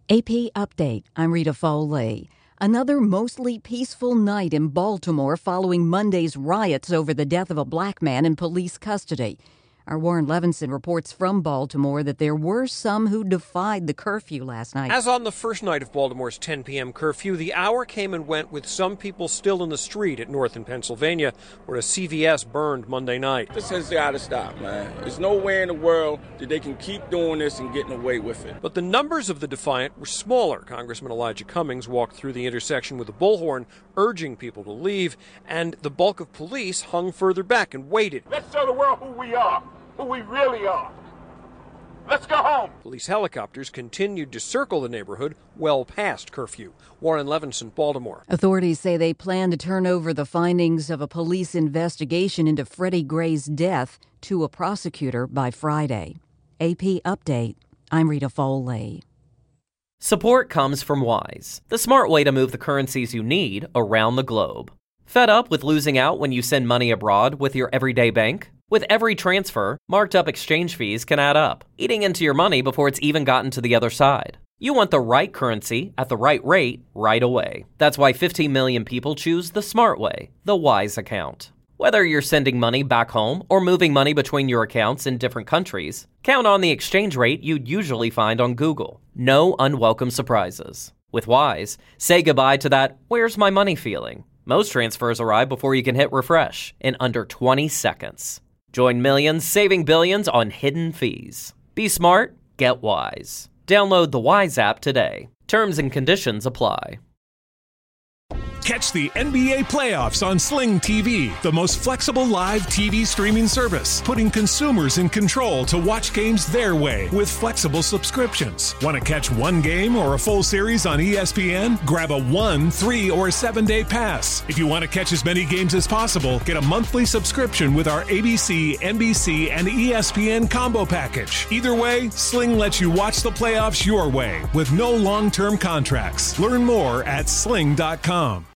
AP Update. I'm Rita Foley. Another mostly peaceful night in Baltimore following Monday's riots over the death of a black man in police custody. Our Warren Levinson reports from Baltimore that there were some who defied the curfew last night. As on the first night of Baltimore's 10 p.m. curfew, the hour came and went with some people still in the street at North in Pennsylvania, where a CVS burned Monday night. This has got to stop, man. There's no way in the world that they can keep doing this and getting away with it. But the numbers of the defiant were smaller. Congressman Elijah Cummings walked through the intersection with a bullhorn, urging people to leave, and the bulk of police hung further back and waited. Let's show the world who we are. Who we really are. Let's go home. Police helicopters continued to circle the neighborhood well past curfew. Warren Levinson, Baltimore. Authorities say they plan to turn over the findings of a police investigation into Freddie Gray's death to a prosecutor by Friday. AP Update. I'm Rita Foley. Support comes from Wise, the smart way to move the currencies you need around the globe. Fed up with losing out when you send money abroad with your everyday bank? With every transfer, marked up exchange fees can add up, eating into your money before it's even gotten to the other side. You want the right currency at the right rate right away. That's why 15 million people choose the smart way, the Wise account. Whether you're sending money back home or moving money between your accounts in different countries, count on the exchange rate you'd usually find on Google. No unwelcome surprises. With Wise, say goodbye to that "where's my money" feeling. Most transfers arrive before you can hit refresh in under 20 seconds. Join millions saving billions on hidden fees. Be smart, get Wise. Download the Wise app today. Terms and conditions apply. Catch the NBA playoffs on Sling TV, the most flexible live TV streaming service, putting consumers in control to watch games their way with flexible subscriptions. Want to catch one game or a full series on ESPN? Grab a 1, 3, or 7-day pass. If you want to catch as many games as possible, get a monthly subscription with our ABC, NBC, and ESPN combo package. Either way, Sling lets you watch the playoffs your way with no long-term contracts. Learn more at sling.com.